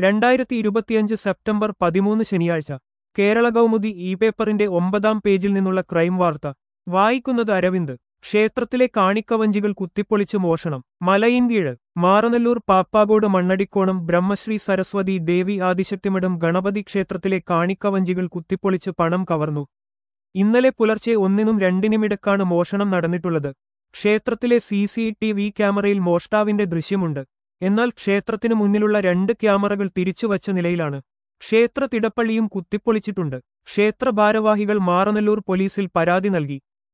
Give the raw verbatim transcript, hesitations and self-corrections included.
രണ്ടായിരത്തി ഇരുപത്തിയഞ്ച് സെപ്റ്റംബർ പതിമൂന്ന് ശനിയാഴ്ച കേരള കൗമുദി ഇ പേപ്പറിന്റെ ഒമ്പതാം പേജിൽ നിന്നുള്ള ക്രൈം വാർത്ത വായിക്കുന്നത് അരവിന്ദ്. ക്ഷേത്രത്തിലെ കാണിക്കവഞ്ചികൾ കുത്തിപ്പൊളിച്ച് മോഷണം. മലയിൻകീഴ് മാറനല്ലൂർ പാപ്പാകോട് മണ്ണടിക്കോണം ബ്രഹ്മശ്രീ സരസ്വതി ദേവി ആദിശക്തിമഠം ഗണപതി ക്ഷേത്രത്തിലെ കാണിക്കവഞ്ചികൾ കുത്തിപ്പൊളിച്ച് പണം കവർന്നു. ഇന്നലെ പുലർച്ചെ ഒന്നിനും രണ്ടിനുമിടക്കാണ് മോഷണം നടന്നിട്ടുള്ളത്. ക്ഷേത്രത്തിലെ സി സി ടി വി ക്യാമറയിൽ മോഷ്ടാവിന്റെ ദൃശ്യമുണ്ട്. എന്നാൽ ക്ഷേത്രത്തിനു മുന്നിലുള്ള രണ്ട് ക്യാമറകൾ തിരിച്ചുവച്ച നിലയിലാണ്. ക്ഷേത്ര തിടപ്പള്ളിയും കുത്തിപ്പൊളിച്ചിട്ടുണ്ട്. ക്ഷേത്ര ഭാരവാഹികൾ മാറനല്ലൂർ പോലീസിൽ പരാതി നൽകി.